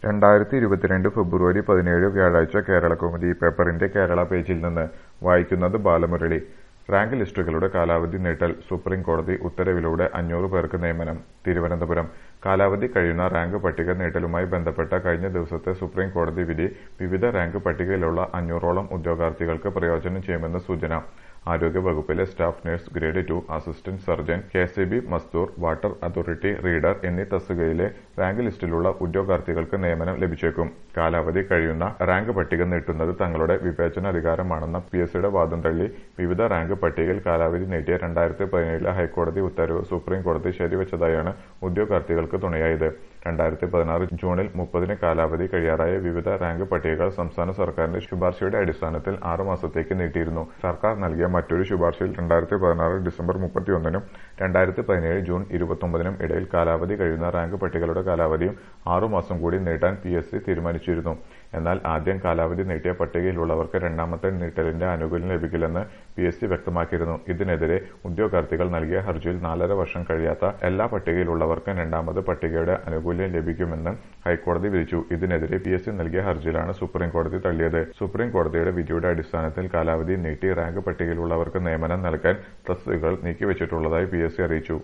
2022 ഫെബ്രുവരി 17 വ്യാഴാഴ്ച കേരളകൗമുദി പേപ്പറിന്റെ കേരള പേജിൽ നിന്ന് വായിക്കുന്നത് ബാലമുരളി. റാങ്ക് ലിസ്റ്റുകളുടെ കാലാവധി നീട്ടൽ സുപ്രീംകോടതി ഉത്തരവിലൂടെ 500 പേർക്ക് നിയമനം. തിരുവനന്തപുരം കാലാവധി കഴിയുന്ന റാങ്ക് പട്ടിക നീട്ടലുമായി ബന്ധപ്പെട്ട കഴിഞ്ഞ ദിവസത്തെ സുപ്രീംകോടതി വിധി വിവിധ റാങ്ക് പട്ടികയിലുള്ള 500ഓളം ഉദ്യോഗാർത്ഥികൾക്ക് പ്രയോജനം ചെയ്യുമെന്ന് സൂചന. ആരോഗ്യവകുപ്പിലെ staff nurse grade 2, assistant surgeon, KSEB മസ്ദൂർ, വാട്ടർ അതോറിറ്റി റീഡർ എന്നീ തസ്തികയിലെ റാങ്ക് ലിസ്റ്റിലുള്ള ഉദ്യോഗാർത്ഥികൾക്ക് നിയമനം ലഭിച്ചേക്കും. കാലാവധി കഴിയുന്ന റാങ്ക് പട്ടിക നീട്ടുന്നത് തങ്ങളുടെ വിവേചനാധികാരമാണെന്ന പിഎസ്സിയുടെ വാദം തള്ളി വിവിധ റാങ്ക് പട്ടികയിൽ കാലാവധി നീട്ടിയ 2017 ഹൈക്കോടതി ഉത്തരവ് സുപ്രീംകോടതി ശരിവച്ചതാണ് ഉദ്യോഗാർത്ഥികൾക്ക് തുണയായത്. 2016 ജൂണിൽ 30-ന് കാലാവധി കഴിയാറായ വിവിധ റാങ്ക് പട്ടികകൾ സംസ്ഥാന സർക്കാരിന്റെ ശുപാർശയുടെ അടിസ്ഥാനത്തിൽ 6 മാസത്തേക്ക് നീട്ടിയിരുന്നു. സർക്കാർ നൽകിയ മറ്റൊരു ശുപാർശയിൽ 2016 ഡിസംബർ 31-നും 2017 ജൂൺ 29-നും ഇടയിൽ കാലാവധി കഴിയുന്ന റാങ്ക് പട്ടികകളുടെ കാലാവധിയും 6 മാസം കൂടി നീട്ടാൻ പിഎസ്സി തീരുമാനിച്ചിരുന്നു. എന്നാൽ ആദ്യം കാലാവധി നീട്ടിയ പട്ടികയിലുള്ളവർക്ക് രണ്ടാമത്തെ നീട്ടലിന്റെ ആനുകൂല്യം ലഭിക്കില്ലെന്ന് പിഎസ്സി വ്യക്തമാക്കിയിരുന്നു. ഇതിനെതിരെ ഉദ്യോഗാർത്ഥികൾ നൽകിയ ഹർജിയിൽ 4.5 വർഷം കഴിയാത്ത എല്ലാ പട്ടികയിലുള്ളവർക്കും രണ്ടാമത് പട്ടികയുടെ ആനുകൂല്യം ലഭിക്കുമെന്ന് ഹൈക്കോടതി വിധിച്ചു. ഇതിനെതിരെ പിഎസ്സി നൽകിയ ഹർജിയിലാണ് സുപ്രീംകോടതി തള്ളിയത്. സുപ്രീംകോടതിയുടെ വിധിയുടെ അടിസ്ഥാനത്തിൽ കാലാവധി നീട്ടി റാങ്ക് പട്ടികയിലുള്ളവർക്ക് നിയമനം നൽകാൻ തസ്തികകൾ നീക്കിവച്ചിട്ടുള്ളതായി പിഎസ്സി അറിയിച്ചു.